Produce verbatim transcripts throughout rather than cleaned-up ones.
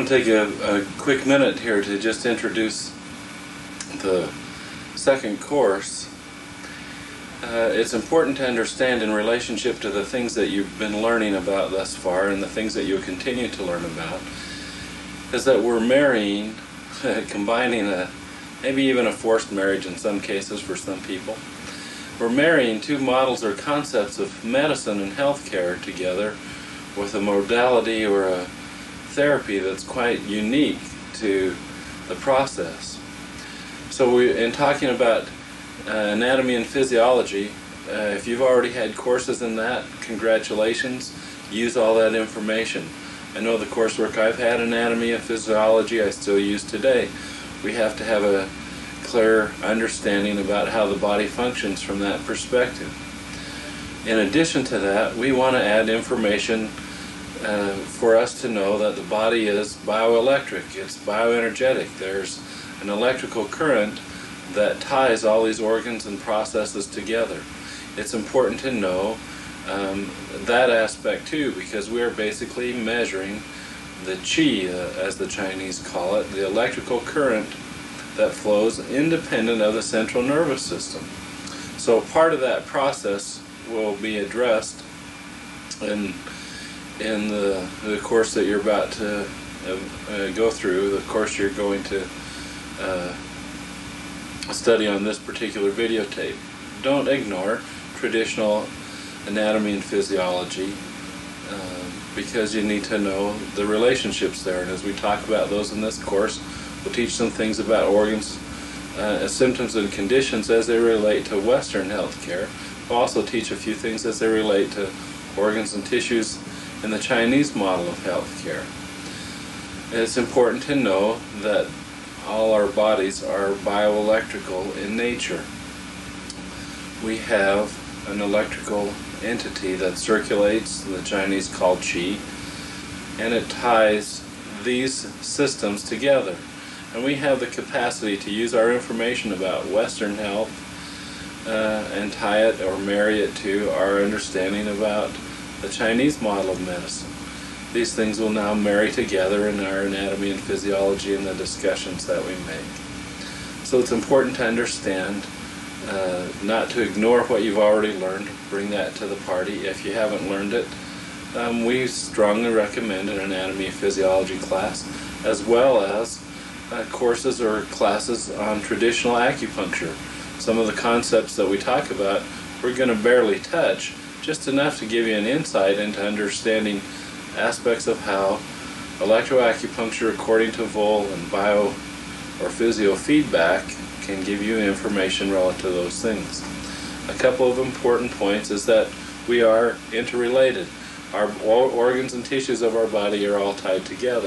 want to take a, a quick minute here to just introduce the second course. Uh, it's important to understand in relationship to the things that you've been learning about thus far and the things that you'll continue to learn about, is that we're marrying, combining a, maybe even a forced marriage in some cases for some people. We're marrying two models or concepts of medicine and healthcare together with a modality or a therapy that's quite unique to the process. So we, in talking about uh, anatomy and physiology, uh, if you've already had courses in that, congratulations, use all that information. I know the coursework I've had, anatomy and physiology, I still use today. We have to have a clear understanding about how the body functions from that perspective. In addition to that, we want to add information uh, for us to know that the body is bioelectric, it's bioenergetic. There's an electrical current that ties all these organs and processes together. It's important to know um, that aspect too, because we are basically measuring the qi, uh, as the Chinese call it, the electrical current that flows independent of the central nervous system. So part of that process will be addressed in, in the, the course that you're about to uh, go through, the course you're going to uh, study on this particular videotape. Don't ignore traditional anatomy and physiology uh, because you need to know the relationships there, and as we talk about those in this course, we'll teach some things about organs, uh, symptoms and conditions as they relate to Western healthcare. We'll also teach a few things as they relate to organs and tissues in the Chinese model of healthcare. It's important to know that all our bodies are bioelectrical in nature. We have an electrical entity that circulates, the Chinese call qi, and it ties these systems together. And we have the capacity to use our information about Western health uh, and tie it or marry it to our understanding about the Chinese model of medicine. These things will now marry together in our anatomy and physiology and the discussions that we make. So it's important to understand, uh, not to ignore what you've already learned, bring that to the party. If you haven't learned it, um, we strongly recommend an anatomy and physiology class, as well as uh, courses or classes on traditional acupuncture. Some of the concepts that we talk about, we're going to barely touch, just enough to give you an insight into understanding aspects of how electroacupuncture, according to Voll, and bio or physiofeedback can give you information relative to those things. A couple of important points is that we are interrelated. Our organs and tissues of our body are all tied together.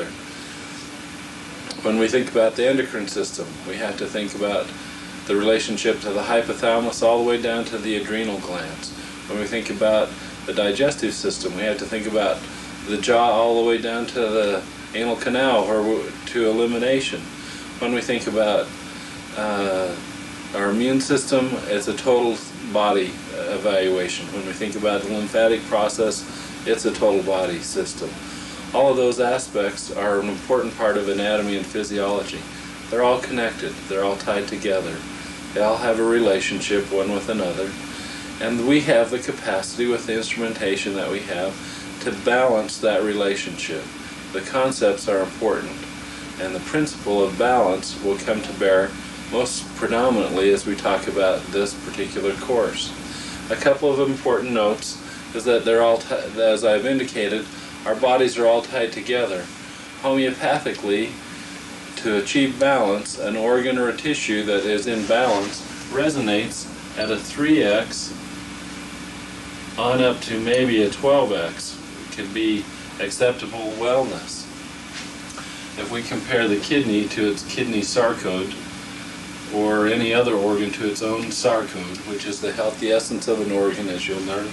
When we think about the endocrine system, we have to think about the relationship to the hypothalamus all the way down to the adrenal glands. When we think about the digestive system, we have to think about the jaw all the way down to the anal canal or to elimination. When we think about uh, our immune system, it's a total body evaluation. When we think about the lymphatic process, it's a total body system. All of those aspects are an important part of anatomy and physiology. They're all connected, they're all tied together. They all have a relationship one with another. And we have the capacity with the instrumentation that we have to balance that relationship. The concepts are important, and the principle of balance will come to bear most predominantly as we talk about this particular course. A couple of important notes is that they're all, as I've indicated, our bodies are all tied together. Homeopathically, to achieve balance, an organ or a tissue that is in balance resonates at a three X on up to maybe a twelve X. Could be acceptable wellness. If we compare the kidney to its kidney sarcode, or any other organ to its own sarcode, which is the healthy essence of an organ, as you'll learn,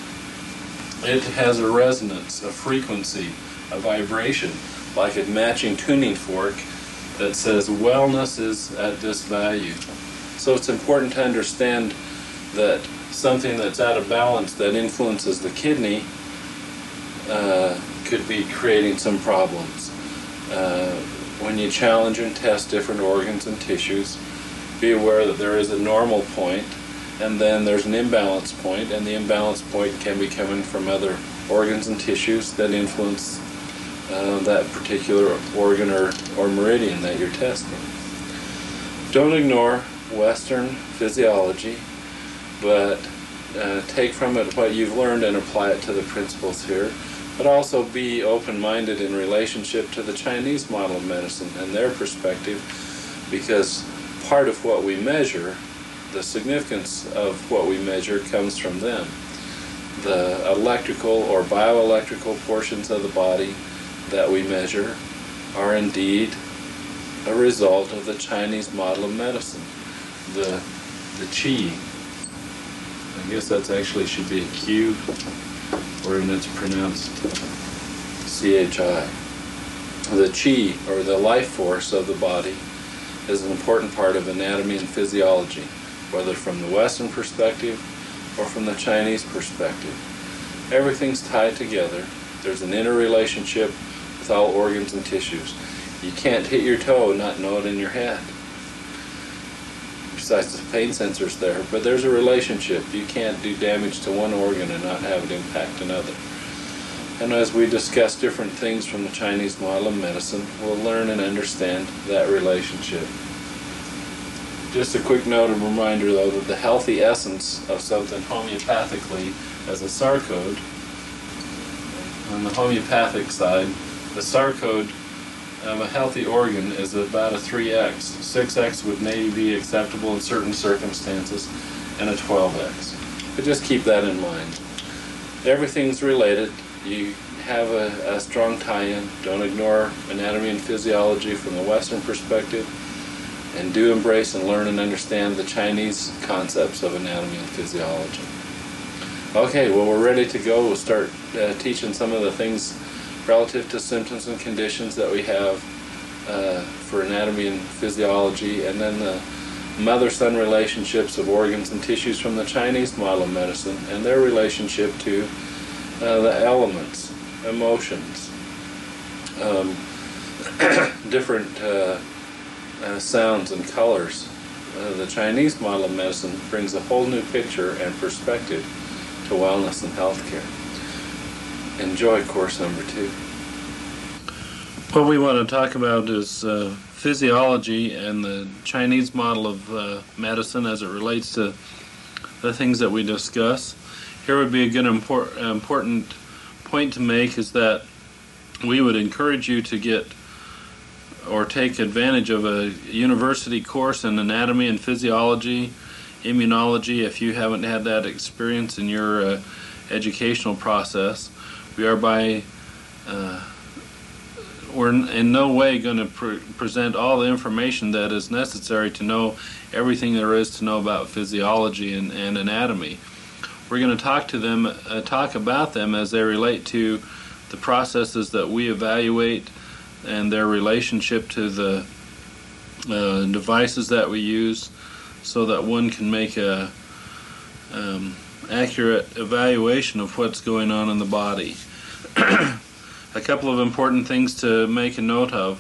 it has a resonance, a frequency, a vibration, like a matching tuning fork that says wellness is at this value. So it's important to understand that something that's out of balance that influences the kidney uh, could be creating some problems. Uh, when you challenge and test different organs and tissues, be aware that there is a normal point, and then there's an imbalance point, and the imbalance point can be coming from other organs and tissues that influence uh, that particular organ or, or meridian that you're testing. Don't ignore Western physiology, but uh, take from it what you've learned and apply it to the principles here, but also be open-minded in relationship to the Chinese model of medicine and their perspective, because part of what we measure, the significance of what we measure, comes from them. The electrical or bioelectrical portions of the body that we measure are indeed a result of the Chinese model of medicine. The, the Qi, I guess that's actually should be a Q, wherein it's pronounced C H I. The Qi, or the life force of the body, is an important part of anatomy and physiology, whether from the Western perspective or from the Chinese perspective. Everything's tied together. There's an interrelationship with all organs and tissues. You can't hit your toe and not know it in your head. Besides the pain sensors there, but there's a relationship. You can't do damage to one organ and not have it impact another. And as we discuss different things from the Chinese model of medicine, we'll learn and understand that relationship. Just a quick note and reminder, though, that the healthy essence of something homeopathically as a S A R code, on the homeopathic side, the S A R code of a healthy organ is about a three X. six X would maybe be acceptable in certain circumstances, and a twelve X. But just keep that in mind. Everything's related. You have a, a strong tie-in. Don't ignore anatomy and physiology from the Western perspective, and do embrace and learn and understand the Chinese concepts of anatomy and physiology. Okay, well, we're ready to go. We'll start uh, teaching some of the things relative to symptoms and conditions that we have uh, for anatomy and physiology, and then the mother-son relationships of organs and tissues from the Chinese model of medicine and their relationship to uh, the elements, emotions, um, different uh, uh, sounds and colors. Uh, the Chinese model of medicine brings a whole new picture and perspective to wellness and healthcare. Enjoy course number two. What we want to talk about is uh, physiology and the Chinese model of uh, medicine as it relates to the things that we discuss. Here would be a good import, important point to make, is that we would encourage you to get or take advantage of a university course in anatomy and physiology, immunology, if you haven't had that experience in your uh, educational process. We are by, uh, we're in no way going to pre present all the information that is necessary to know everything there is to know about physiology and, and anatomy. We're going to talk to them, uh, talk about them as they relate to the processes that we evaluate and their relationship to the uh, devices that we use, so that one can make a um, accurate evaluation of what's going on in the body. A couple of important things to make a note of.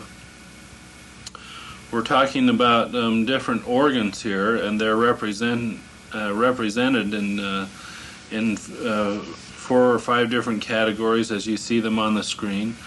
We're talking about um, different organs here, and they're represent, uh, represented in, uh, in uh, four or five different categories as you see them on the screen.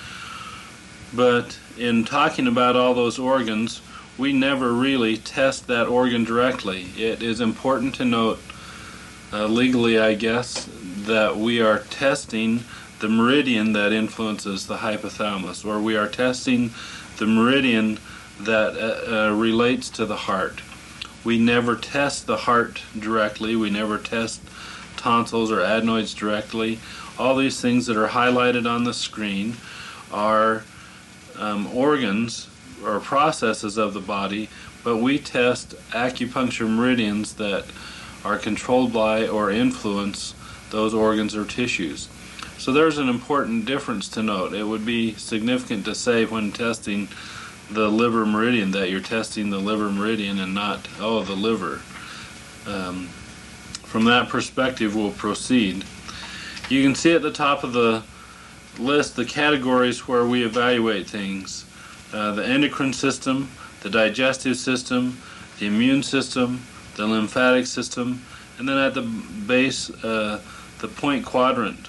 But in talking about all those organs, we never really test that organ directly. It is important to note, uh, legally I guess, that we are testing the meridian that influences the hypothalamus, or we are testing the meridian that uh, uh, relates to the heart. We never test the heart directly. We never test tonsils or adenoids directly. All these things that are highlighted on the screen are um, organs or processes of the body, but we test acupuncture meridians that are controlled by or influence those organs or tissues. So there's an important difference to note. It would be significant to say when testing the liver meridian that you're testing the liver meridian and not, oh, the liver. Um, from that perspective, we'll proceed. You can see at the top of the list the categories where we evaluate things. uh, the endocrine system, the digestive system, the immune system, the lymphatic system, and then at the base, uh, the point quadrant.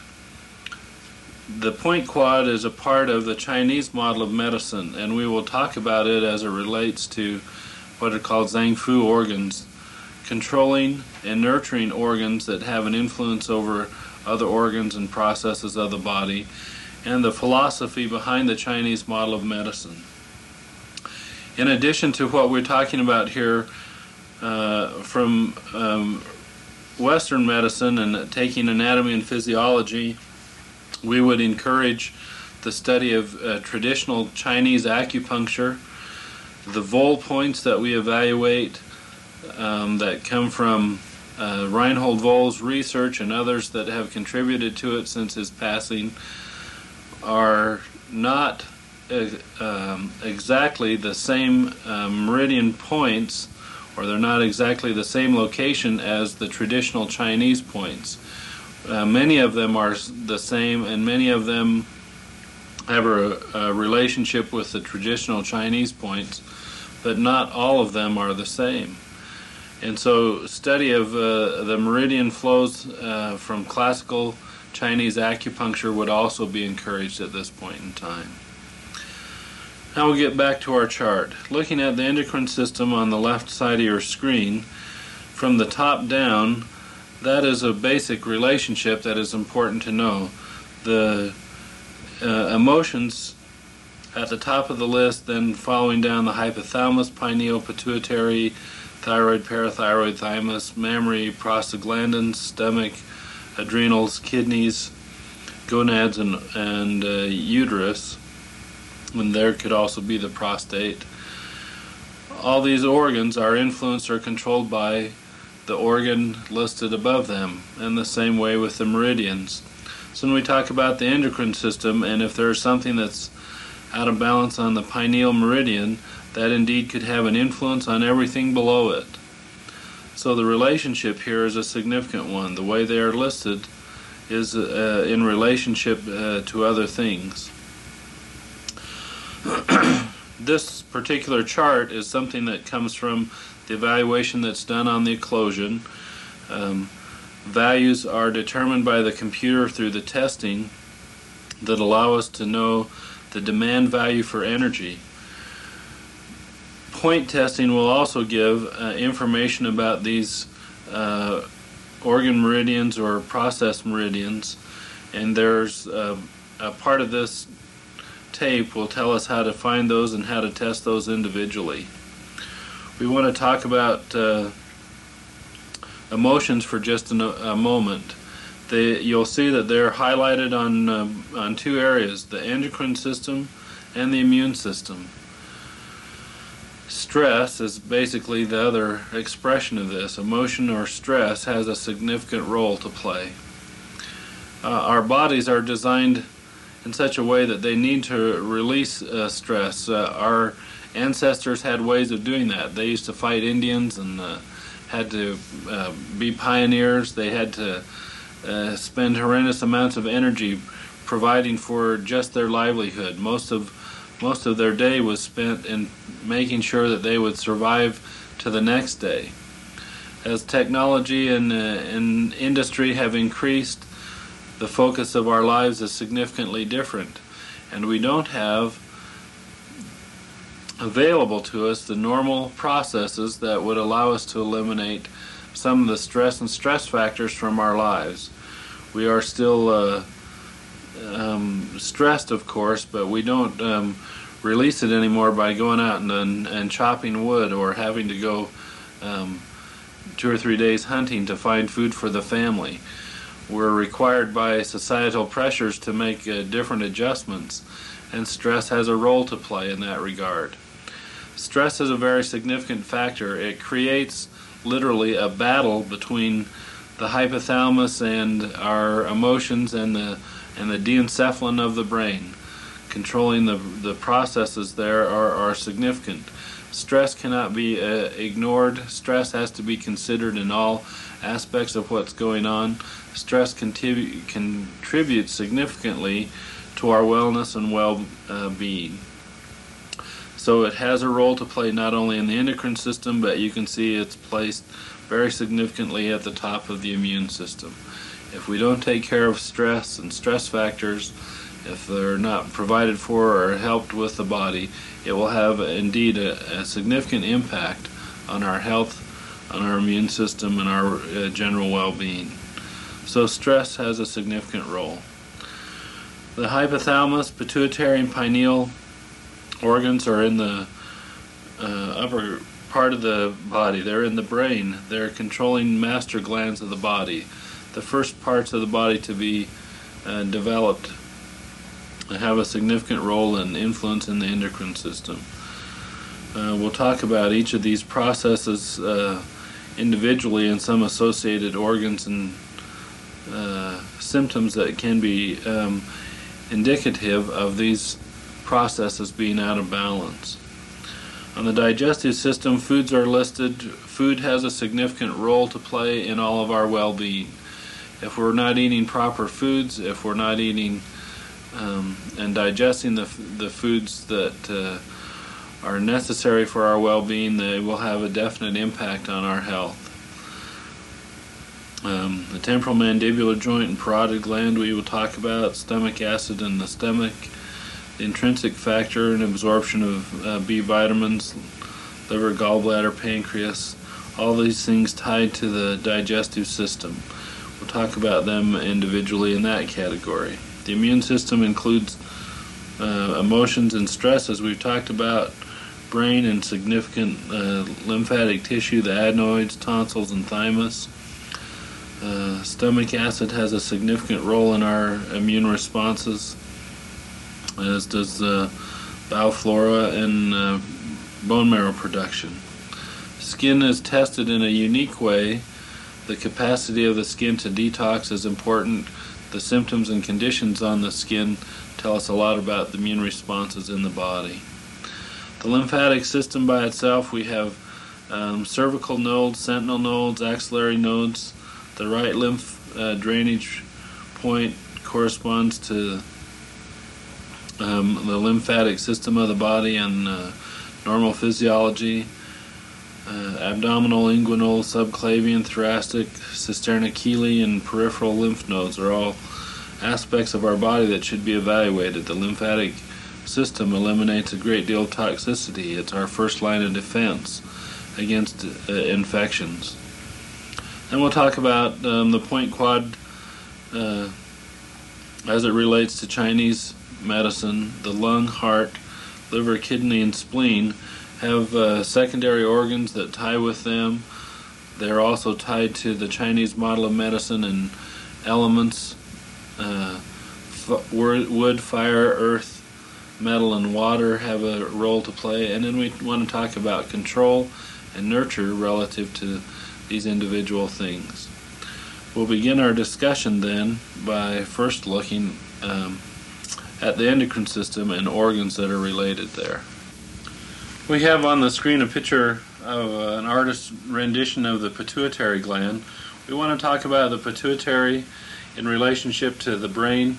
The point quad is a part of the Chinese model of medicine, and we will talk about it as it relates to what are called Zhang Fu organs, controlling and nurturing organs that have an influence over other organs and processes of the body, and the philosophy behind the Chinese model of medicine. In addition to what we're talking about here uh, from um, Western medicine and taking anatomy and physiology, we would encourage the study of uh, traditional Chinese acupuncture, the Voll points that we evaluate um, that come from uh, Reinhold Voll's research and others that have contributed to it since his passing are not uh, um, exactly the same um, meridian points, or they're not exactly the same location as the traditional Chinese points. Uh, many of them are the same, and many of them have a, a relationship with the traditional Chinese points, but not all of them are the same. And so study of uh, the meridian flows uh, from classical Chinese acupuncture would also be encouraged at this point in time. Now we'll get back to our chart. Looking at the endocrine system on the left side of your screen, from the top down, that is a basic relationship that is important to know. The uh, emotions at the top of the list, then following down the hypothalamus, pineal, pituitary, thyroid, parathyroid, thymus, mammary, prostaglandins, stomach, adrenals, kidneys, gonads, and, and uh, uterus, and there could also be the prostate. All these organs are influenced or controlled by the organ listed above them, and the same way with the meridians. So when we talk about the endocrine system, and if there's something that's out of balance on the pineal meridian, that indeed could have an influence on everything below it. So the relationship here is a significant one. The way they are listed is uh, in relationship uh, to other things. This particular chart is something that comes from the evaluation that's done on the occlusion. Um, values are determined by the computer through the testing that allow us to know the demand value for energy. Point testing will also give uh, information about these uh, organ meridians or process meridians, and there's uh, a part of this tape will tell us how to find those and how to test those individually. We want to talk about uh, emotions for just a, a moment. They, you'll see that they're highlighted on, uh, on two areas, the endocrine system and the immune system. Stress is basically the other expression of this. Emotion or stress has a significant role to play. Uh, our bodies are designed in such a way that they need to release uh, stress. Uh, our ancestors had ways of doing that. They used to fight Indians and uh, had to uh, be pioneers. They had to uh, spend horrendous amounts of energy providing for just their livelihood. Most of most of their day was spent in making sure that they would survive to the next day. As technology and, uh, and industry have increased, the focus of our lives is significantly different, and we don't have available to us the normal processes that would allow us to eliminate some of the stress and stress factors from our lives. We are still uh, um, stressed, of course, but we don't um, release it anymore by going out and, and, and chopping wood or having to go um, two or three days hunting to find food for the family. We're required by societal pressures to make uh, different adjustments, and stress has a role to play in that regard. Stress is a very significant factor. It creates literally a battle between the hypothalamus and our emotions and the and the diencephalon of the brain. Controlling the the processes there are, are significant. Stress cannot be uh, ignored. Stress has to be considered in all aspects of what's going on. Stress contrib contributes significantly to our wellness and well-being. So it has a role to play not only in the endocrine system, but you can see it's placed very significantly at the top of the immune system. If we don't take care of stress and stress factors, if they're not provided for or helped with the body, it will have indeed a, a significant impact on our health, on our immune system, and our uh, general well-being. So stress has a significant role. The hypothalamus, pituitary, and pineal organs are in the uh, upper part of the body. They're in the brain. They're controlling master glands of the body, the first parts of the body to be uh, developed, have a significant role and influence in the endocrine system. Uh, we'll talk about each of these processes uh, individually and some associated organs and uh, symptoms that can be um, indicative of these processes being out of balance. On the digestive system, foods are listed. Food has a significant role to play in all of our well-being. If we're not eating proper foods, if we're not eating um, and digesting the, the foods that uh, are necessary for our well-being, they will have a definite impact on our health. Um, the temporal mandibular joint and parotid gland we will talk about, stomach acid in the stomach, the intrinsic factor and absorption of uh, B vitamins, liver, gallbladder, pancreas, all these things tied to the digestive system. We'll talk about them individually in that category. The immune system includes uh, emotions and stress, as we've talked about, brain and significant uh, lymphatic tissue, the adenoids, tonsils, and thymus. Uh, stomach acid has a significant role in our immune responses, as does uh, bowel flora and uh, bone marrow production. Skin is tested in a unique way. The capacity of the skin to detox is important. The symptoms and conditions on the skin tell us a lot about the immune responses in the body. The lymphatic system by itself, we have um, cervical nodes, sentinel nodes, axillary nodes. The right lymph uh, drainage point corresponds to um, the lymphatic system of the body and uh, normal physiology. Uh, abdominal, inguinal, subclavian, thoracic, cisterna-Keeley, and peripheral lymph nodes are all aspects of our body that should be evaluated. The lymphatic system eliminates a great deal of toxicity. It's our first line of defense against uh, infections. Then we'll talk about um, the point quad uh, as it relates to Chinese medicine. The lung, heart, liver, kidney, and spleen have uh, secondary organs that tie with them. They're also tied to the Chinese model of medicine, and elements, uh, wood, fire, earth, metal, and water have a role to play. And then we want to talk about control and nurture relative to these individual things. We'll begin our discussion then by first looking um, at the endocrine system and organs that are related there. We have on the screen a picture of uh, an artist's rendition of the pituitary gland. We want to talk about the pituitary in relationship to the brain,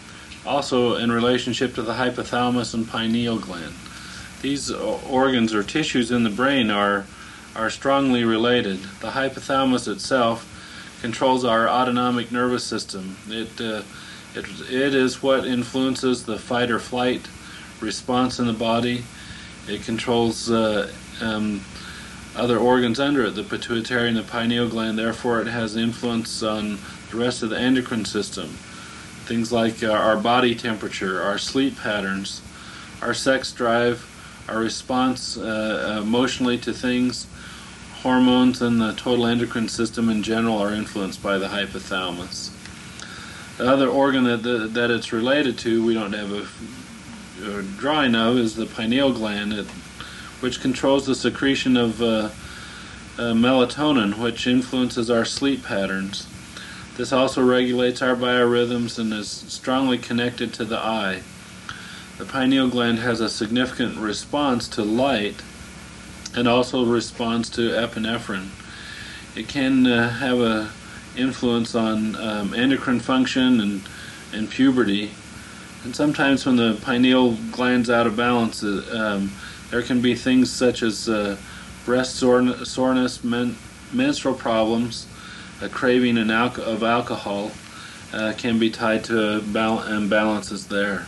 also in relationship to the hypothalamus and pineal gland. These organs or tissues in the brain are are strongly related. The hypothalamus itself controls our autonomic nervous system. It, uh, it, it is what influences the fight or flight response in the body. It controls uh, um, other organs under it, the pituitary and the pineal gland. Therefore, it has influence on the rest of the endocrine system. Things like uh, our body temperature, our sleep patterns, our sex drive, our response uh, emotionally to things. Hormones and the total endocrine system in general are influenced by the hypothalamus. The other organ that, the, that it's related to, we don't have a, a drawing of, is the pineal gland, it, which controls the secretion of uh, uh, melatonin, which influences our sleep patterns. This also regulates our biorhythms and is strongly connected to the eye. The pineal gland has a significant response to light and also responds to epinephrine. It can uh, have an influence on um, endocrine function and, and puberty. And sometimes when the pineal gland's out of balance, uh, um, There can be things such as uh, breast sore soreness, men menstrual problems, a craving and alco of alcohol uh, can be tied to imbalances there.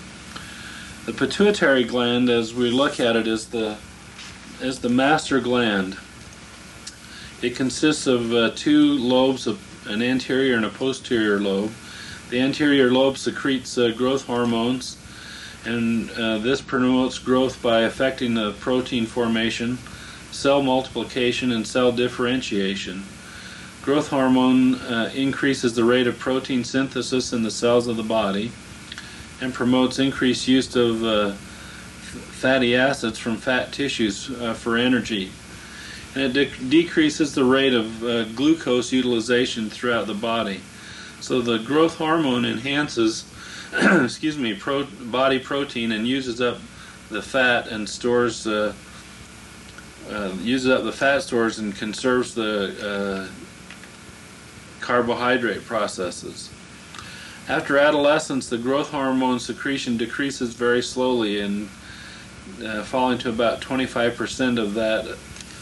The pituitary gland, as we look at it, is the is the master gland. It consists of uh, two lobes, of an anterior and a posterior lobe. The anterior lobe secretes uh, growth hormones, and uh, this promotes growth by affecting the protein formation, cell multiplication, and cell differentiation. Growth hormone uh, increases the rate of protein synthesis in the cells of the body and promotes increased use of uh, fatty acids from fat tissues uh, for energy. And it de decreases the rate of uh, glucose utilization throughout the body. So the growth hormone enhances excuse me, pro body protein and uses up the fat and stores uh, uh, uses up the fat stores and conserves the uh, carbohydrate processes. After adolescence, the growth hormone secretion decreases very slowly, and uh, falling to about twenty-five percent of that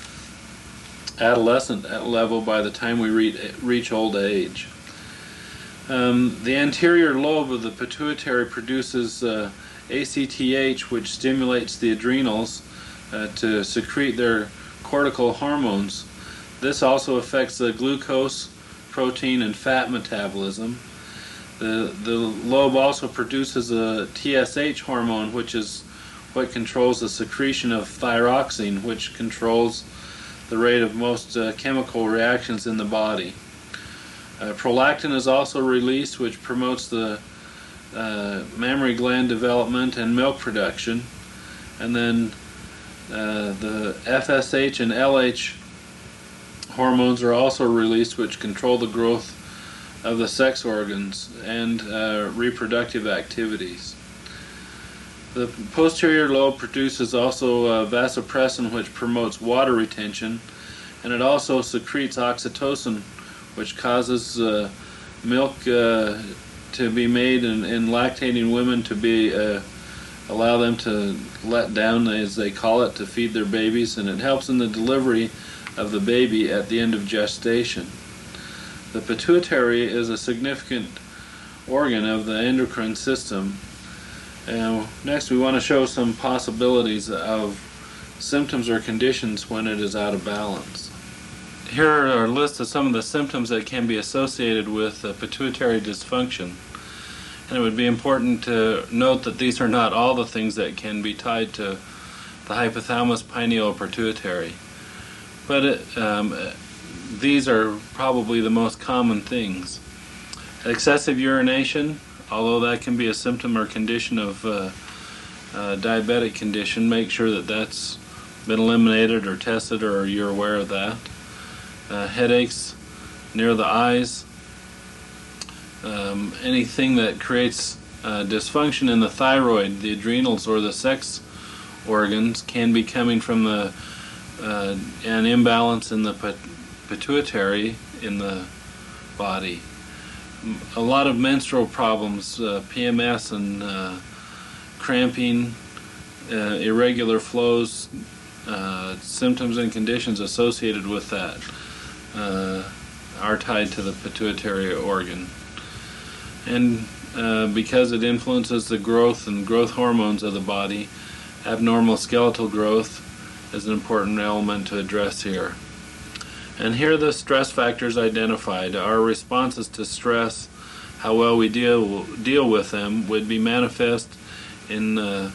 adolescent level by the time we reach, reach old age. Um, the anterior lobe of the pituitary produces uh, A C T H, which stimulates the adrenals uh, to secrete their cortical hormones. This also affects the glucose, protein, and fat metabolism. The, the lobe also produces a T S H hormone, which is what controls the secretion of thyroxine, which controls the rate of most uh, chemical reactions in the body. Uh, prolactin is also released, which promotes the uh, mammary gland development and milk production. And then uh, the F S H and L H hormones are also released, which control the growth of the sex organs and uh, reproductive activities. The posterior lobe produces also uh, vasopressin, which promotes water retention, and it also secretes oxytocin, which causes uh, milk uh, to be made in, in lactating women to be uh, allow them to let down, as they call it, to feed their babies, and it helps in the delivery of the baby at the end of gestation. The pituitary is a significant organ of the endocrine system. And next we want to show some possibilities of symptoms or conditions when it is out of balance. Here are a list of some of the symptoms that can be associated with uh, pituitary dysfunction. And it would be important to note that these are not all the things that can be tied to the hypothalamus pineal pituitary. But it, um, these are probably the most common things. Excessive urination, although that can be a symptom or condition of uh, uh, diabetic condition, make sure that that's been eliminated or tested, or you're aware of that. Uh, headaches near the eyes, um, anything that creates uh, dysfunction in the thyroid, the adrenals, or the sex organs can be coming from the uh, an imbalance in the pit pituitary in the body. A lot of menstrual problems, uh, P M S and uh, cramping, uh, irregular flows, uh, symptoms and conditions associated with that uh, are tied to the pituitary organ. And uh, because it influences the growth and growth hormones of the body, abnormal skeletal growth is an important element to address here. And here are the stress factors identified. Our responses to stress, how well we deal deal with them, would be manifest in uh,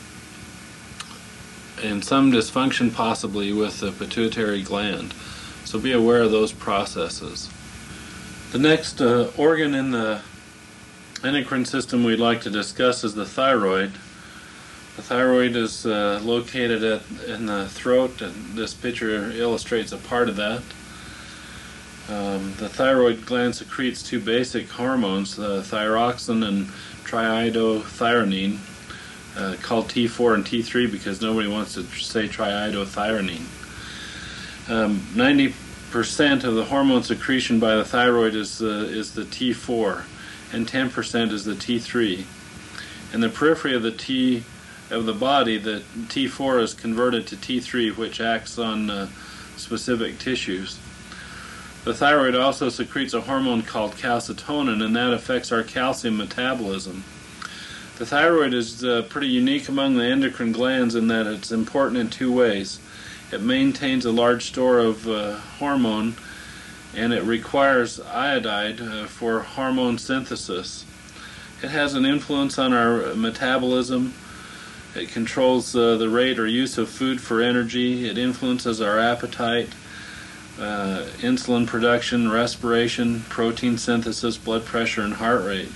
in some dysfunction, possibly with the pituitary gland. So be aware of those processes. The next uh, organ in the endocrine system we'd like to discuss is the thyroid. The thyroid is uh, located at, in the throat, and this picture illustrates a part of that. Um, the thyroid gland secretes two basic hormones, uh, thyroxine and triiodothyronine, uh, called T four and T three because nobody wants to say triiodothyronine. Um, ninety percent of the hormone secretion by the thyroid is, uh, is the T four, and ten percent is the T three. In the periphery of the T of the body, the T four is converted to T three, which acts on uh, specific tissues. The thyroid also secretes a hormone called calcitonin, and that affects our calcium metabolism. The thyroid is uh, pretty unique among the endocrine glands in that it's important in two ways. It maintains a large store of uh, hormone, and it requires iodide uh, for hormone synthesis. It has an influence on our metabolism. It controls uh, the rate or use of food for energy. It influences our appetite, uh, insulin production, respiration, protein synthesis, blood pressure, and heart rate.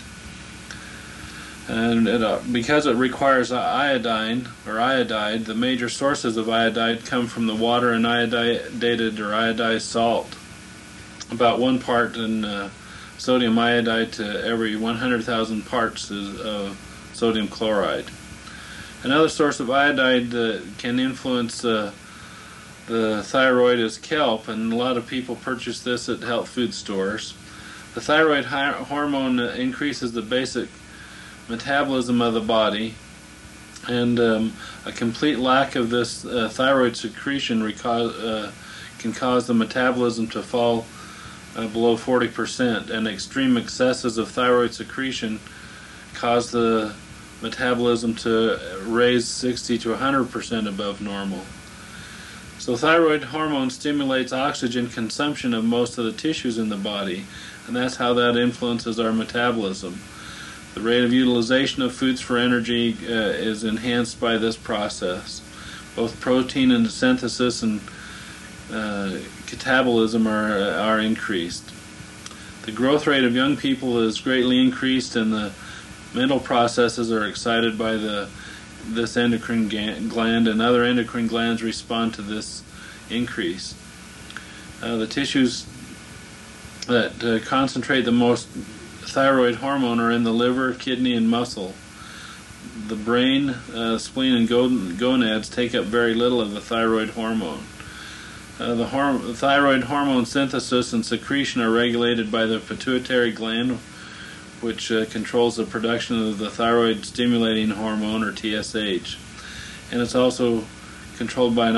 And it, uh, because it requires iodine or iodide, the major sources of iodide come from the water and iodidated or iodized salt. About one part in uh, sodium iodide to every one hundred thousand parts is uh, sodium chloride. Another source of iodide that can influence uh, the thyroid is kelp, and a lot of people purchase this at health food stores. The thyroid hormone increases the basic metabolism of the body, and um, a complete lack of this uh, thyroid secretion uh, can cause the metabolism to fall uh, below forty percent, and extreme excesses of thyroid secretion cause the metabolism to raise sixty to one hundred percent above normal. So thyroid hormone stimulates oxygen consumption of most of the tissues in the body, and that's how that influences our metabolism. The rate of utilization of foods for energy uh, is enhanced by this process. Both protein and synthesis and uh, catabolism are, are increased. The growth rate of young people is greatly increased, and the mental processes are excited by the this endocrine gland, and other endocrine glands respond to this increase. Uh, the tissues that uh, concentrate the most thyroid hormone are in the liver, kidney, and muscle. The brain, uh, spleen, and gonads take up very little of the thyroid hormone. Uh, the, horm the thyroid hormone synthesis and secretion are regulated by the pituitary gland, which uh, controls the production of the thyroid stimulating hormone, or T S H. And it's also controlled by an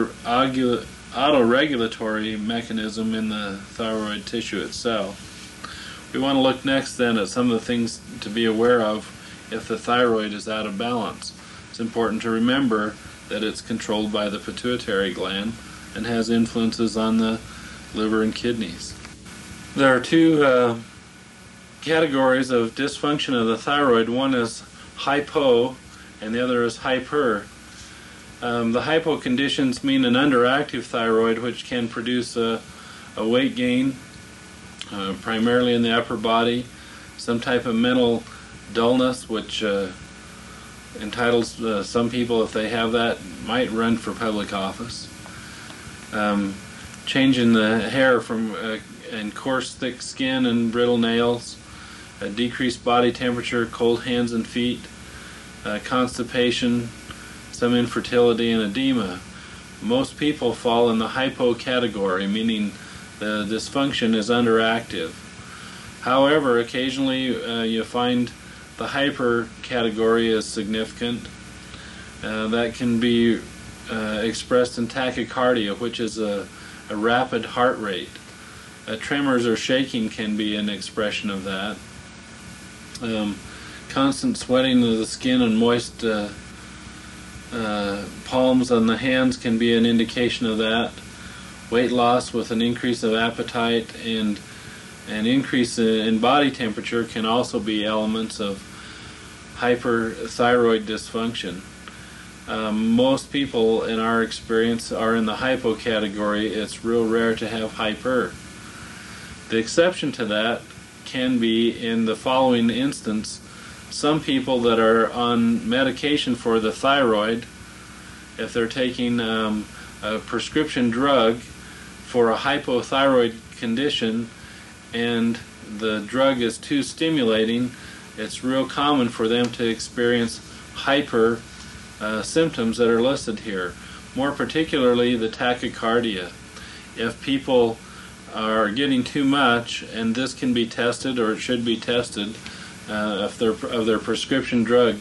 autoregulatory mechanism in the thyroid tissue itself. We want to look next then at some of the things to be aware of if the thyroid is out of balance. It's important to remember that it's controlled by the pituitary gland and has influences on the liver and kidneys. There are two uh, categories of dysfunction of the thyroid. One is hypo and the other is hyper. Um, the hypo conditions mean an underactive thyroid, which can produce a, a weight gain, uh, primarily in the upper body, some type of mental dullness, which uh, entitles uh, some people, if they have that, might run for public office. Um, change in the hair from uh, and coarse, thick skin and brittle nails, a decreased body temperature, cold hands and feet, uh, constipation, some infertility, and edema. Most people fall in the hypo category, meaning the dysfunction is underactive. However, occasionally uh, you find the hyper category is significant. Uh, that can be uh, expressed in tachycardia, which is a, a rapid heart rate. Uh, tremors or shaking can be an expression of that. Um, constant sweating of the skin and moist uh, uh, palms on the hands can be an indication of that. Weight loss with an increase of appetite and an increase in body temperature can also be elements of hyperthyroid dysfunction. Um, most people in our experience are in the hypo category. It's real rare to have hyper. The exception to that can be in the following instance. Some people that are on medication for the thyroid, if they're taking um, a prescription drug for a hypothyroid condition and the drug is too stimulating, it's real common for them to experience hyper uh, symptoms that are listed here. More particularly the tachycardia. If people are getting too much, and this can be tested, or it should be tested, uh, if their of their prescription drug,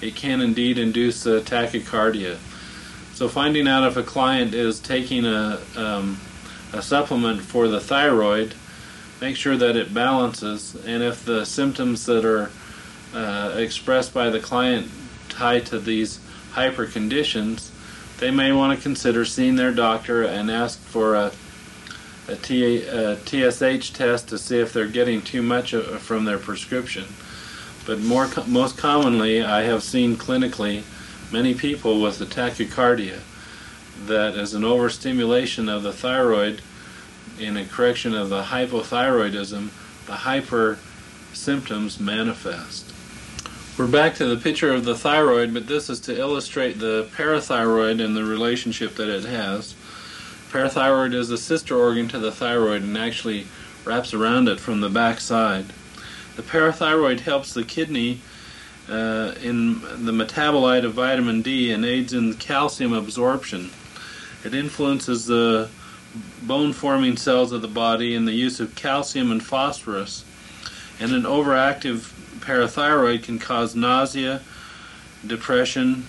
it can indeed induce uh, tachycardia. So finding out if a client is taking a, um, a supplement for the thyroid, make sure that it balances, and if the symptoms that are uh, expressed by the client tie to these hyper conditions, they may want to consider seeing their doctor and ask for a, a, T, a T S H test to see if they're getting too much from their prescription. But more, most commonly, I have seen clinically many people with the tachycardia that is an overstimulation of the thyroid in a correction of the hypothyroidism, the hyper symptoms manifest. We're back to the picture of the thyroid, but this is to illustrate the parathyroid and the relationship that it has. Parathyroid is a sister organ to the thyroid and actually wraps around it from the back side. The parathyroid helps the kidney uh, in the metabolite of vitamin D and aids in calcium absorption. It influences the bone-forming cells of the body in the use of calcium and phosphorus. And an overactive parathyroid can cause nausea, depression,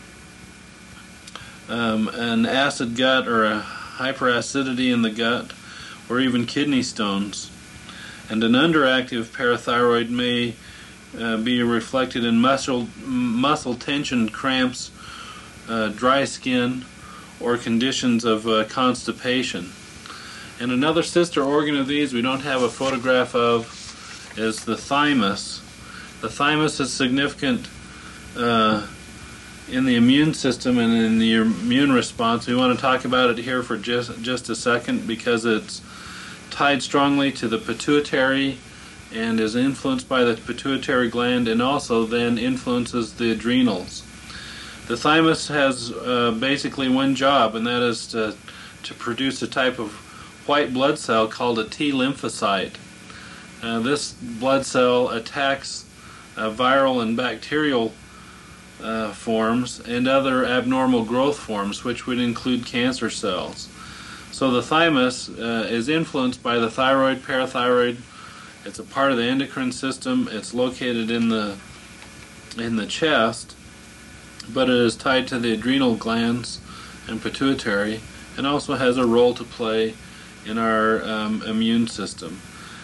um, an acid gut or a hyperacidity in the gut, or even kidney stones. And an underactive parathyroid may uh, be reflected in muscle, muscle tension, cramps, uh, dry skin, or conditions of uh, constipation. And another sister organ of these we don't have a photograph of is the thymus. The thymus is significant uh, in the immune system and in the immune response. We want to talk about it here for just, just a second because it's tied strongly to the pituitary and is influenced by the pituitary gland, and also then influences the adrenals. The thymus has uh, basically one job, and that is to, to produce a type of white blood cell called a T lymphocyte. Uh, this blood cell attacks uh, viral and bacterial uh, forms and other abnormal growth forms, which would include cancer cells. So the thymus uh, is influenced by the thyroid, parathyroid. It's a part of the endocrine system. It's located in the in the chest, but it is tied to the adrenal glands and pituitary, and also has a role to play in our um, immune system.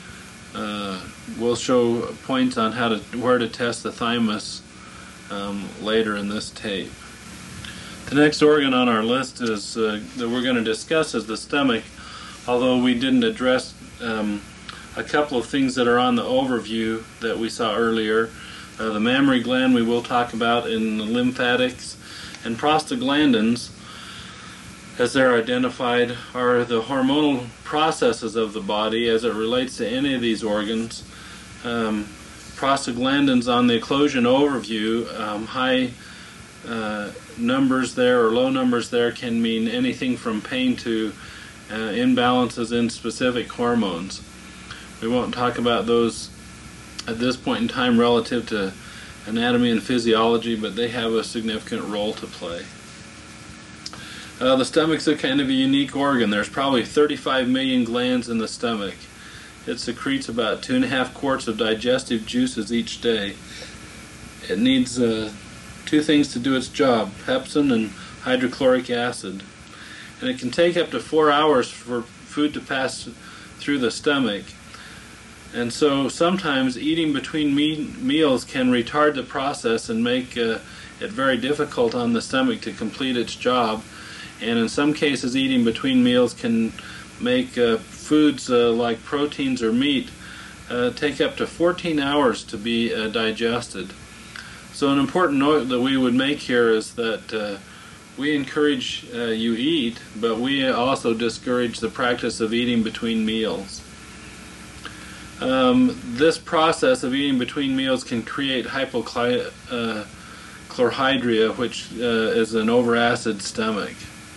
Uh, we'll show points on how to where to test the thymus um, later in this tape. The next organ on our list is uh, that we're going to discuss is the stomach, although we didn't address um, a couple of things that are on the overview that we saw earlier. Uh, the mammary gland we will talk about in the lymphatics, and prostaglandins, as they're identified, are the hormonal processes of the body as it relates to any of these organs. Um, prostaglandins on the eclosion overview, um, high uh, numbers there or low numbers there can mean anything from pain to uh, imbalances in specific hormones. We won't talk about those at this point in time relative to anatomy and physiology, but they have a significant role to play. Uh, the stomach's a kind of a unique organ. There's probably thirty-five million glands in the stomach. It secretes about two and a half quarts of digestive juices each day. It needs uh, two things to do its job: pepsin and hydrochloric acid. And it can take up to four hours for food to pass through the stomach. And so sometimes eating between me meals can retard the process and make uh, it very difficult on the stomach to complete its job. And in some cases, eating between meals can make uh, foods uh, like proteins or meat uh, take up to fourteen hours to be uh, digested. So an important note that we would make here is that uh, we encourage uh, you eat, but we also discourage the practice of eating between meals. Um, this process of eating between meals can create hypochlorhydria, uh, which uh, is an overacid stomach.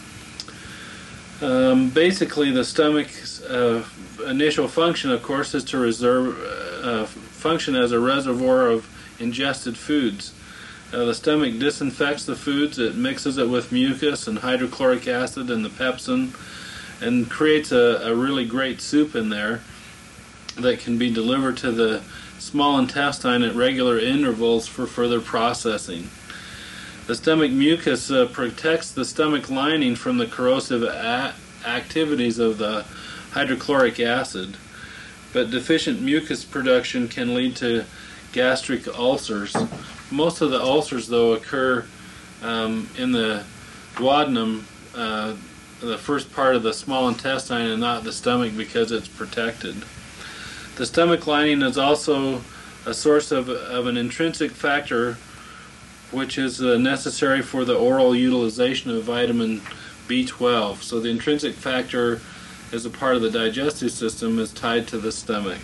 Um, basically, the stomach's uh, initial function, of course, is to reserve, uh, function as a reservoir of ingested foods. Uh, the stomach disinfects the foods, it mixes it with mucus and hydrochloric acid and the pepsin, and creates a, a really great soup in there that can be delivered to the small intestine at regular intervals for further processing. The stomach mucus uh, protects the stomach lining from the corrosive a activities of the hydrochloric acid, but deficient mucus production can lead to gastric ulcers. Most of the ulcers, though, occur um, in the duodenum, uh, the first part of the small intestine, and not the stomach, because it's protected. The stomach lining is also a source of, of an intrinsic factor which is uh, necessary for the oral utilization of vitamin B twelve. So the intrinsic factor, as a part of the digestive system, is tied to the stomach.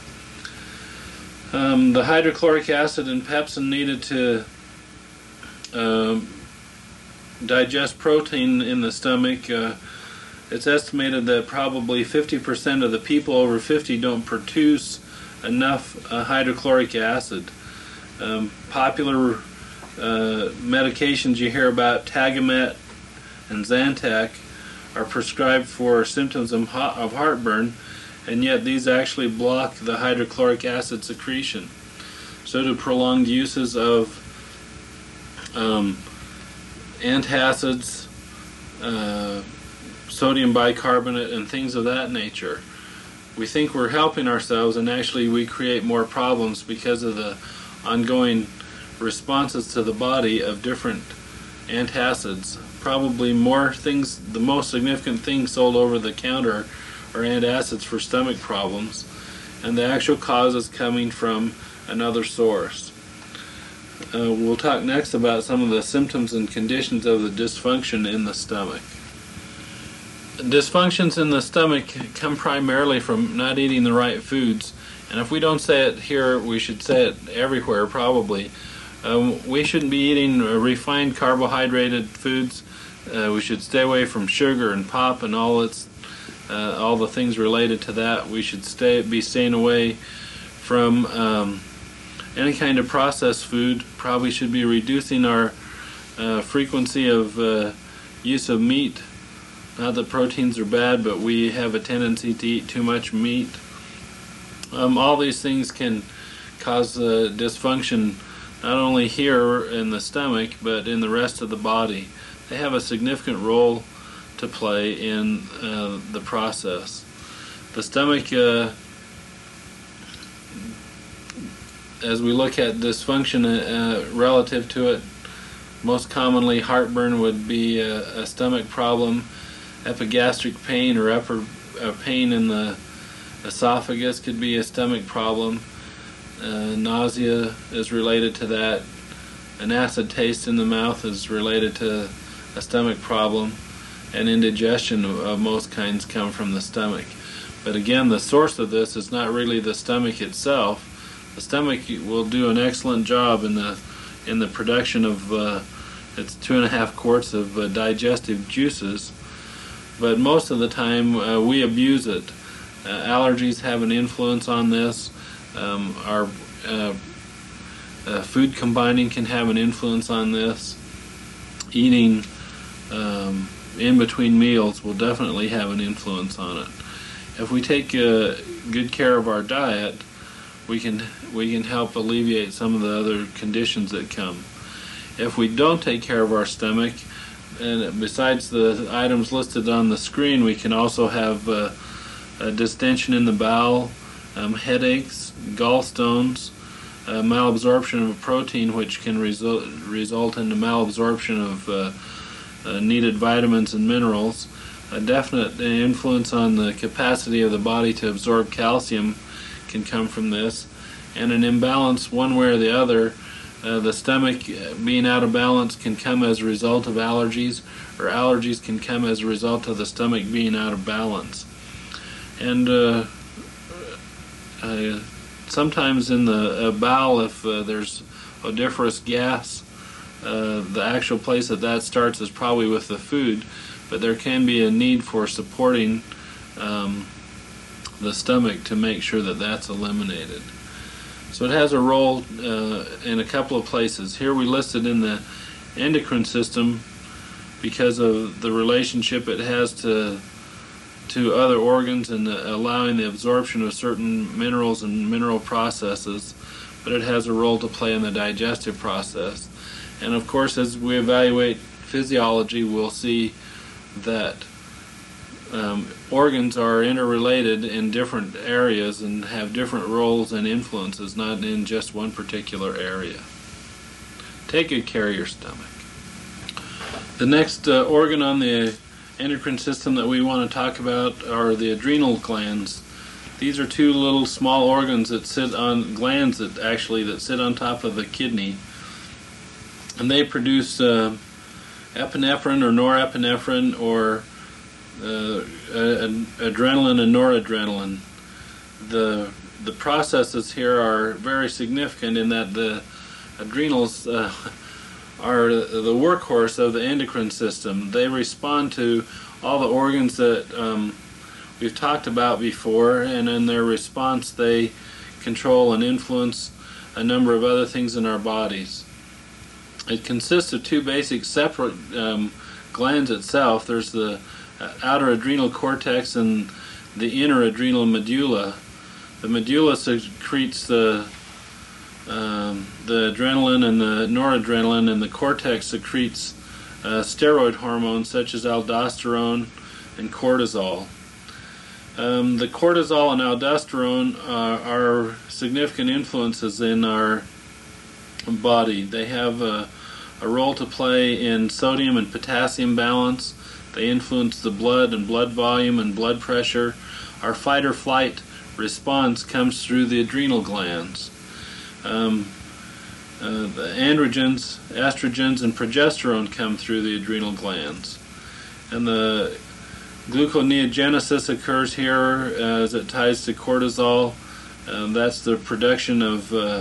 Um, the hydrochloric acid and pepsin needed to um, digest protein in the stomach, uh, it's estimated that probably fifty percent of the people over fifty don't produce enough uh, hydrochloric acid. Um, popular uh, medications you hear about, Tagamet and Zantac, are prescribed for symptoms of heartburn, and yet these actually block the hydrochloric acid secretion. So do prolonged uses of um, antacids, uh, sodium bicarbonate, and things of that nature. We think we're helping ourselves, and actually we create more problems because of the ongoing responses to the body of different antacids. Probably more things, the most significant things sold over the counter are antacids for stomach problems, and the actual cause is coming from another source. Uh, we'll talk next about some of the symptoms and conditions of the dysfunction in the stomach. Dysfunctions in the stomach come primarily from not eating the right foods, and if we don't say it here, we should say it everywhere probably. Um, we shouldn't be eating uh, refined carbohydrated foods. Uh, we should stay away from sugar and pop and all its uh, all the things related to that. We should stay be staying away from um, any kind of processed food. Probably should be reducing our uh, frequency of uh, use of meat. Not that proteins are bad, but we have a tendency to eat too much meat. Um, all these things can cause uh, dysfunction, not only here in the stomach, but in the rest of the body. They have a significant role to play in uh, the process. The stomach, uh, as we look at dysfunction uh, relative to it, most commonly heartburn would be a, a stomach problem. Epigastric pain or upper uh, pain in the esophagus could be a stomach problem. Uh, nausea is related to that. An acid taste in the mouth is related to a stomach problem. And indigestion of, of most kinds come from the stomach. But again, the source of this is not really the stomach itself. The stomach will do an excellent job in the in the production of uh, its two and a half quarts of uh, digestive juices. But most of the time uh, we abuse it. Uh, allergies have an influence on this. Um, our uh, uh, food combining can have an influence on this. Eating um, in between meals will definitely have an influence on it. If we take uh, good care of our diet, we can we can help alleviate some of the other conditions that come. If we don't take care of our stomach, and besides the items listed on the screen, we can also have uh, a distension in the bowel, um, headaches, gallstones, uh, malabsorption of a protein, which can result result in the malabsorption of uh, uh, needed vitamins and minerals. A definite influence on the capacity of the body to absorb calcium can come from this, and an imbalance one way or the other. Uh, the stomach being out of balance can come as a result of allergies, or allergies can come as a result of the stomach being out of balance. And uh, uh, sometimes in the uh, bowel, if uh, there's odoriferous gas, uh, the actual place that that starts is probably with the food, but there can be a need for supporting um, the stomach to make sure that that's eliminated. So it has a role uh, in a couple of places. Here we listed in the endocrine system because of the relationship it has to to other organs and the, allowing the absorption of certain minerals and mineral processes, but it has a role to play in the digestive process. And of course, as we evaluate physiology, we'll see that um, organs are interrelated in different areas and have different roles and influences, not in just one particular area. Take good care of your stomach. The next uh, organ on the endocrine system that we want to talk about are the adrenal glands. These are two little small organs that sit on glands that actually that sit on top of the kidney, and they produce uh, epinephrine or norepinephrine or uh, ad adrenaline and noradrenaline. The the processes here are very significant in that the adrenals uh, are the workhorse of the endocrine system. They respond to all the organs that um, we've talked about before, and in their response they control and influence a number of other things in our bodies. It consists of two basic separate um, glands itself. There's the outer adrenal cortex and the inner adrenal medulla. The medulla secretes the um, the adrenaline and the noradrenaline, and the cortex secretes uh, steroid hormones such as aldosterone and cortisol. Um, the cortisol and aldosterone uh, are significant influences in our body. They have a, a role to play in sodium and potassium balance. They influence the blood and blood volume and blood pressure. Our fight or flight response comes through the adrenal glands. Um, uh, the androgens, estrogens, and progesterone come through the adrenal glands. And the gluconeogenesis occurs here uh, as it ties to cortisol. Um, that's the production of, uh,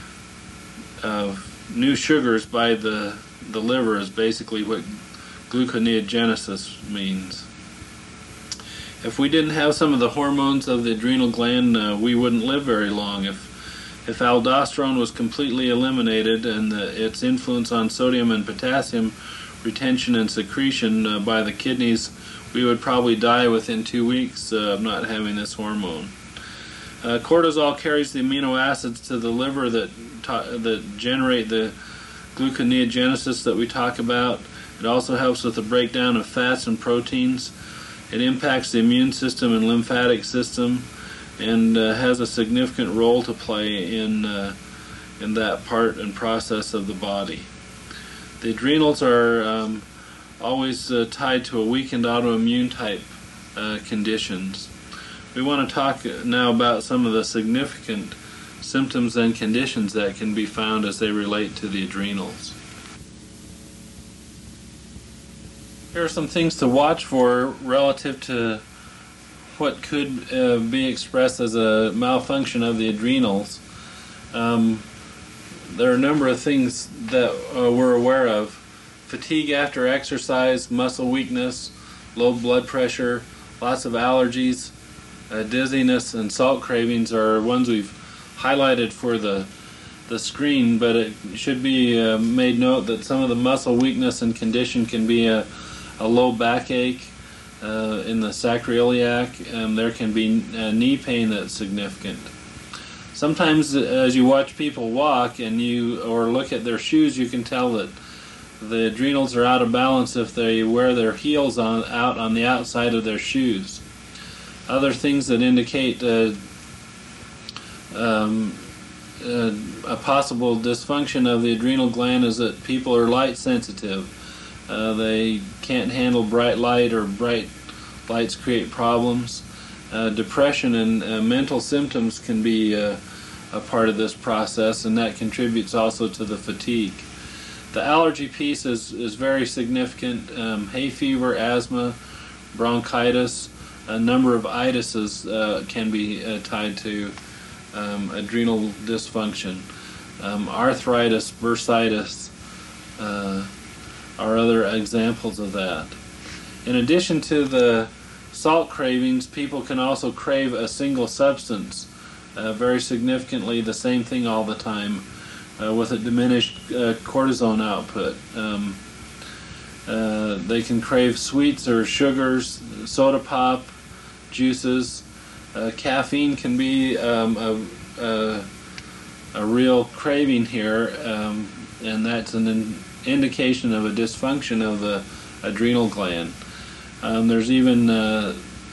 of new sugars by the, the liver is basically what gluconeogenesis means. If we didn't have some of the hormones of the adrenal gland, uh, we wouldn't live very long. If if aldosterone was completely eliminated and the, its influence on sodium and potassium retention and secretion uh, by the kidneys, we would probably die within two weeks uh, of not having this hormone. Uh, cortisol carries the amino acids to the liver that that generate the gluconeogenesis that we talk about. It also helps with the breakdown of fats and proteins. It impacts the immune system and lymphatic system, and uh, has a significant role to play in uh, in that part and process of the body. The adrenals are um, always uh, tied to a weakened autoimmune type uh, conditions. We want to talk now about some of the significant symptoms and conditions that can be found as they relate to the adrenals. Here are some things to watch for relative to what could uh, be expressed as a malfunction of the adrenals. Um, there are a number of things that uh, we're aware of. Fatigue after exercise, muscle weakness, low blood pressure, lots of allergies, uh, dizziness, and salt cravings are ones we've highlighted for the the screen, but it should be uh, made note that some of the muscle weakness and condition can be a, a low backache uh, in the sacroiliac, and there can be uh, knee pain that's significant. Sometimes as you watch people walk and you or look at their shoes, you can tell that the adrenals are out of balance if they wear their heels on out on the outside of their shoes. Other things that indicate uh, um, uh, a possible dysfunction of the adrenal gland is that people are light sensitive. Uh, they can't handle bright light, or bright lights create problems. Uh, depression and uh, mental symptoms can be uh, a part of this process, and that contributes also to the fatigue. The allergy piece is, is very significant. Um, hay fever, asthma, bronchitis, a number of itises uh, can be uh, tied to um, adrenal dysfunction. Um, arthritis, bursitis uh, are other examples of that. In addition to the salt cravings, people can also crave a single substance uh, very significantly, the same thing all the time, uh, with a diminished uh, cortisone output. Um, uh, they can crave sweets or sugars, soda pop, juices. Uh, caffeine can be um, a, a, a real craving here. Um, and that's an in indication of a dysfunction of the adrenal gland. Um, there's even uh,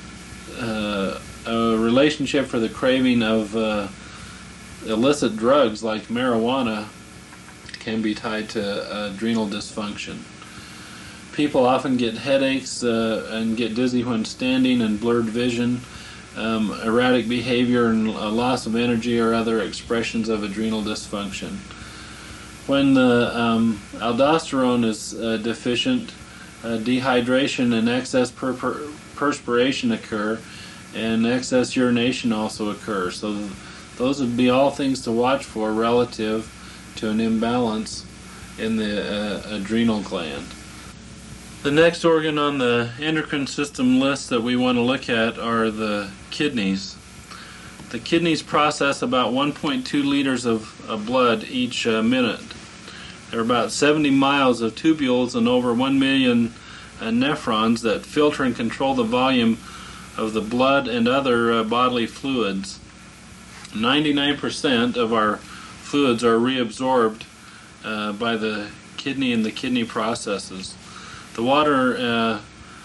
uh, a relationship for the craving of uh, illicit drugs like marijuana can be tied to adrenal dysfunction. People often get headaches uh, and get dizzy when standing, and blurred vision. Um, erratic behavior and a loss of energy are other expressions of adrenal dysfunction. When the um, aldosterone is uh, deficient, uh, dehydration and excess per per perspiration occur, and excess urination also occurs. So th those would be all things to watch for relative to an imbalance in the uh, adrenal gland. The next organ on the endocrine system list that we want to look at are the kidneys. The kidneys process about one point two liters of, of blood each uh, minute. There are about seventy miles of tubules and over one million uh, nephrons that filter and control the volume of the blood and other uh, bodily fluids. ninety-nine percent of our fluids are reabsorbed uh, by the kidney and the kidney processes. The water uh,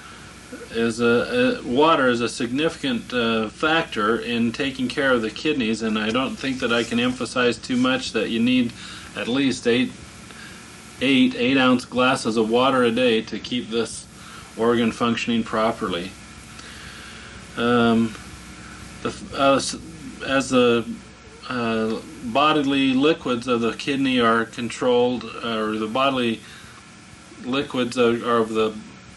is a uh, water is a significant uh, factor in taking care of the kidneys, and I don't think that I can emphasize too much that you need at least eight eight eight ounce glasses of water a day to keep this organ functioning properly. Um, the, uh, as the uh, bodily liquids of the kidney are controlled, or the bodily liquids of, of the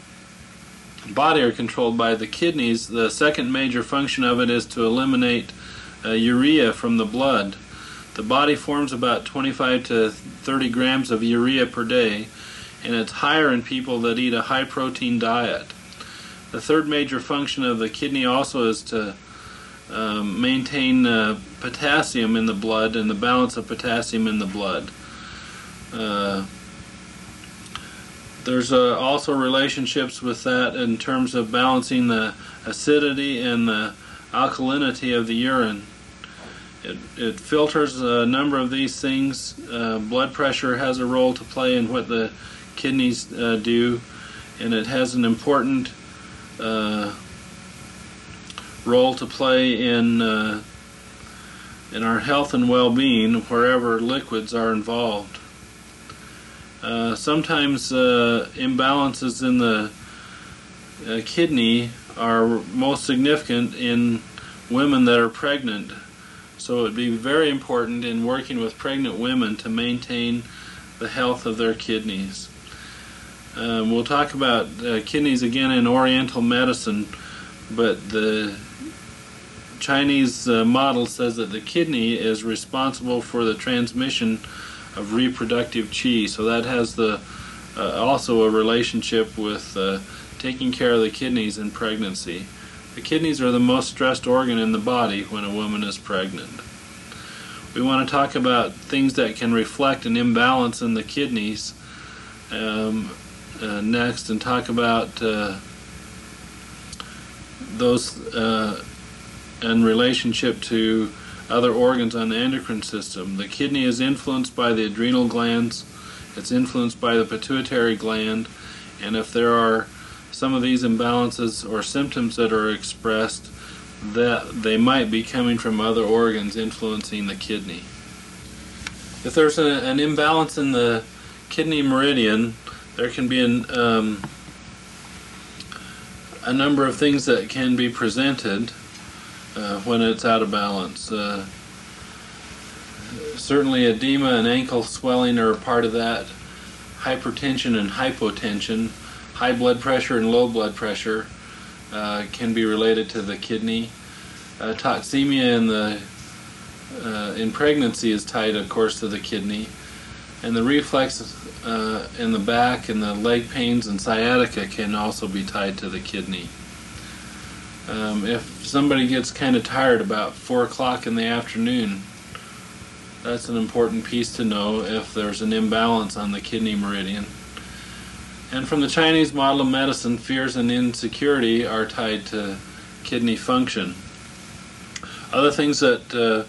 body are controlled by the kidneys, the second major function of it is to eliminate uh, urea from the blood. The body forms about twenty-five to thirty grams of urea per day, and it's higher in people that eat a high protein diet. The third major function of the kidney also is to um, maintain uh, potassium in the blood and the balance of potassium in the blood. Uh, There's uh, also relationships with that in terms of balancing the acidity and the alkalinity of the urine. It, it filters a number of these things. Uh, blood pressure has a role to play in what the kidneys uh, do, and it has an important uh, role to play in uh, in our health and well-being wherever liquids are involved. Uh, sometimes uh, imbalances in the uh, kidney are most significant in women that are pregnant. So it would be very important in working with pregnant women to maintain the health of their kidneys. Um, we'll talk about uh, kidneys again in Oriental medicine, but the Chinese uh, model says that the kidney is responsible for the transmission of reproductive qi, so that has the uh, also a relationship with uh, taking care of the kidneys in pregnancy. The kidneys are the most stressed organ in the body when a woman is pregnant. We want to talk about things that can reflect an imbalance in the kidneys um, uh, next, and talk about uh, those uh, in relationship to other organs on the endocrine system. The kidney is influenced by the adrenal glands, it's influenced by the pituitary gland, and if there are some of these imbalances or symptoms that are expressed, that they might be coming from other organs influencing the kidney. If there's a, an imbalance in the kidney meridian, there can be an, um, a number of things that can be presented Uh, when it's out of balance. Uh, certainly edema and ankle swelling are a part of that. Hypertension and hypotension, high blood pressure and low blood pressure uh, can be related to the kidney. Uh, toxemia in the uh, in pregnancy is tied, of course, to the kidney, and the reflex uh, in the back and the leg pains and sciatica can also be tied to the kidney. Um, if somebody gets kind of tired about four o'clock in the afternoon, that's an important piece to know if there's an imbalance on the kidney meridian. And from the Chinese model of medicine, fears and insecurity are tied to kidney function. Other things that uh,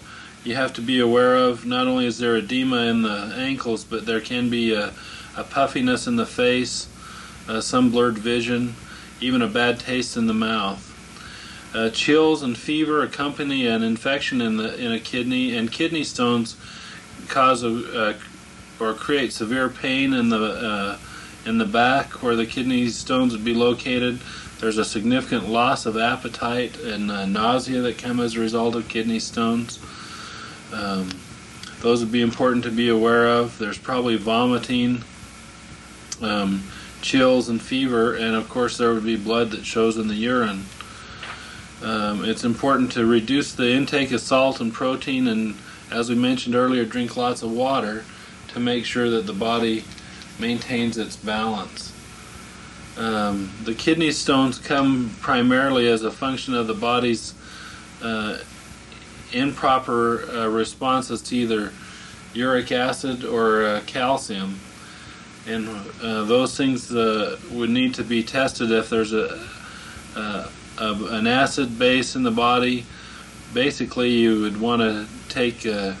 you have to be aware of. Not only is there edema in the ankles, but there can be a, a puffiness in the face, uh, some blurred vision, even a bad taste in the mouth. Uh, chills and fever accompany an infection in the in a kidney, and kidney stones cause a, uh, or create severe pain in the uh, in the back where the kidney stones would be located. There's a significant loss of appetite and uh, nausea that come as a result of kidney stones. Um, those would be important to be aware of. There's probably vomiting, um, chills and fever, and of course there would be blood that shows in the urine. Um, it's important to reduce the intake of salt and protein, and as we mentioned earlier, drink lots of water to make sure that the body maintains its balance. Um, the kidney stones come primarily as a function of the body's uh, improper uh, responses to either uric acid or uh, calcium, and uh, those things uh, would need to be tested if there's a, a, a an acid base in the body. Basically, you would want to take uh,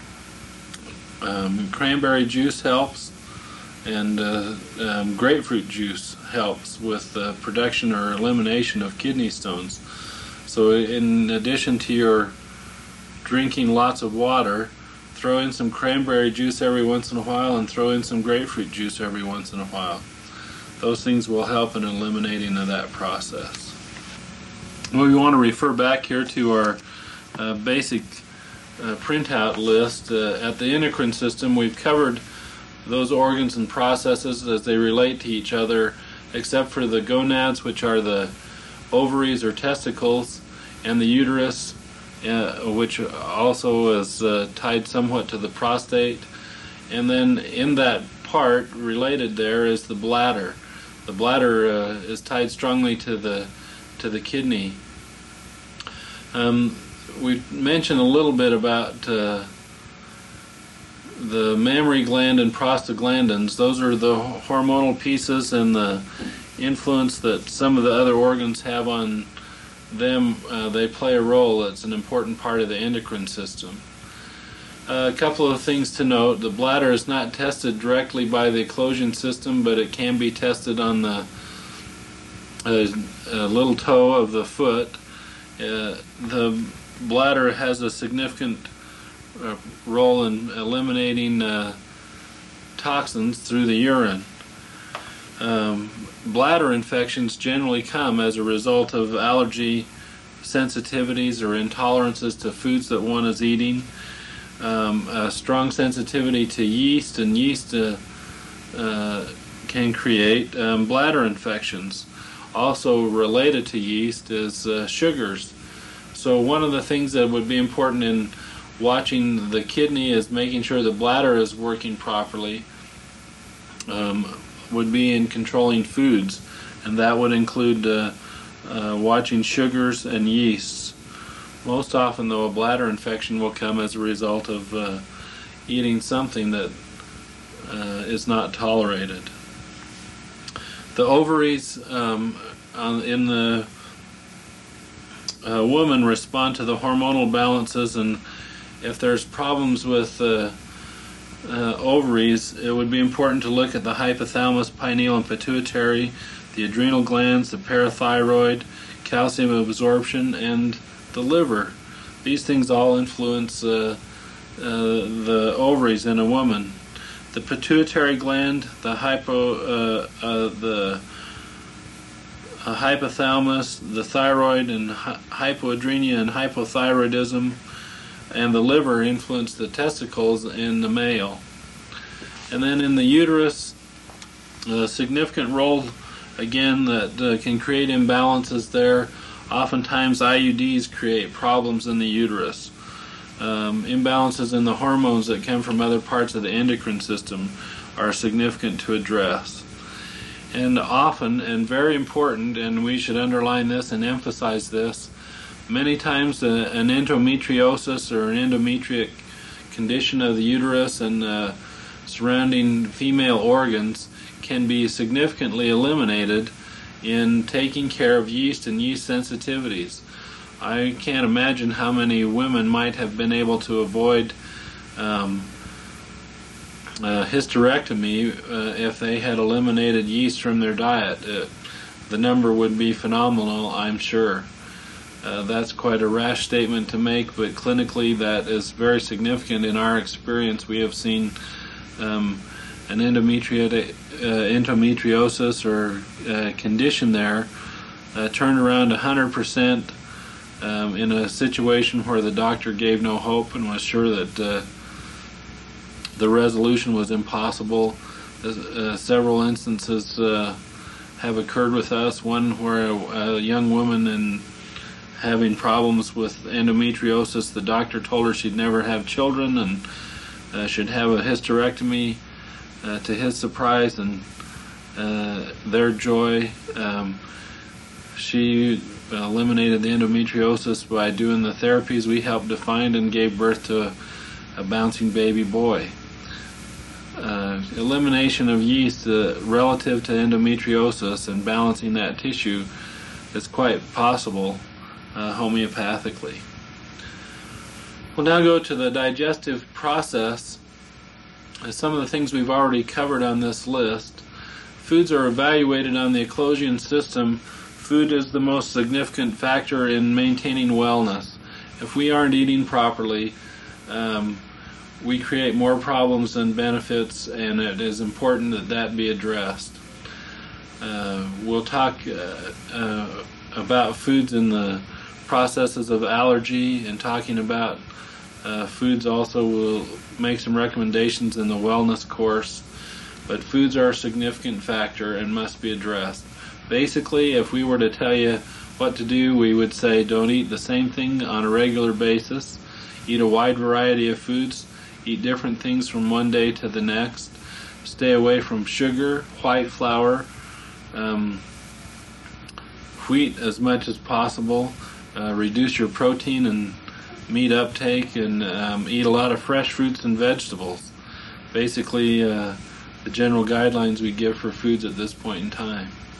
um, cranberry juice helps, and uh, um, grapefruit juice helps with the production or elimination of kidney stones. So in addition to your drinking lots of water, throw in some cranberry juice every once in a while, and throw in some grapefruit juice every once in a while. Those things will help in eliminating of that process. Well, we want to refer back here to our uh, basic uh, printout list. Uh, at the endocrine system, we've covered those organs and processes as they relate to each other, except for the gonads, which are the ovaries or testicles, and the uterus, uh, which also is uh, tied somewhat to the prostate. And then in that part related there is the bladder. The bladder uh, is tied strongly to the to the kidney. Um, we mentioned a little bit about uh, the mammary gland and prostaglandins. Those are the hormonal pieces and the influence that some of the other organs have on them. Uh, they play a role. It's an important part of the endocrine system. Uh, a couple of things to note. The bladder is not tested directly by the eclosion system, but it can be tested on the uh, uh, little toe of the foot. Uh, the bladder has a significant uh, role in eliminating uh, toxins through the urine. Um, bladder infections generally come as a result of allergy sensitivities or intolerances to foods that one is eating. Um, a strong sensitivity to yeast, and yeast uh, uh, can create um, bladder infections. Also related to yeast is uh, sugars. So one of the things that would be important in watching the kidney is making sure the bladder is working properly, um, would be in controlling foods, and that would include uh, uh, watching sugars and yeasts. Most often, though, a bladder infection will come as a result of uh, eating something that uh, is not tolerated. The ovaries um, on, in the uh, woman respond to the hormonal balances, and if there's problems with uh, uh, ovaries, it would be important to look at the hypothalamus, pineal, and pituitary, the adrenal glands, the parathyroid, calcium absorption, and the liver. These things all influence uh, uh, the ovaries in a woman. The pituitary gland, the hypo, uh, uh, the uh, hypothalamus, the thyroid, and hy hypoadrenia and hypothyroidism, and the liver influence the testicles in the male. And then in the uterus, a significant role again that uh, can create imbalances there. Oftentimes I U Ds create problems in the uterus. Um, imbalances in the hormones that come from other parts of the endocrine system are significant to address. And often, and very important, and we should underline this and emphasize this, many times uh, an endometriosis or an endometric condition of the uterus and uh, surrounding female organs can be significantly eliminated in taking care of yeast and yeast sensitivities. I can't imagine how many women might have been able to avoid um, uh, hysterectomy uh, if they had eliminated yeast from their diet. Uh, the number would be phenomenal, I'm sure. Uh, that's quite a rash statement to make, but clinically that is very significant. In our experience, we have seen um, an endometri- uh, endometriosis or uh, condition there uh, turn around one hundred percent um, in a situation where the doctor gave no hope and was sure that uh, the resolution was impossible. Uh, several instances uh, have occurred with us, one where a, a young woman in having problems with endometriosis, the doctor told her she'd never have children and uh, should have a hysterectomy. Uh, to his surprise and uh, their joy, um, she eliminated the endometriosis by doing the therapies we helped define and gave birth to a, a bouncing baby boy. Uh, elimination of yeast uh, relative to endometriosis and balancing that tissue is quite possible uh, homeopathically. We'll now go to the digestive process. Some of the things we've already covered on this list. Foods are evaluated on the eclosion system. Food is the most significant factor in maintaining wellness. If we aren't eating properly, um, we create more problems than benefits, and it is important that that be addressed. Uh, we'll talk uh, uh, about foods in the processes of allergy, and talking about Uh, foods also will make some recommendations in the wellness course, but foods are a significant factor and must be addressed. Basically, if we were to tell you what to do, we would say don't eat the same thing on a regular basis, eat a wide variety of foods, eat different things from one day to the next, stay away from sugar, white flour, um, wheat as much as possible, uh, reduce your protein and meat uptake, and um, eat a lot of fresh fruits and vegetables. Basically, uh, the general guidelines we give for foods at this point in time.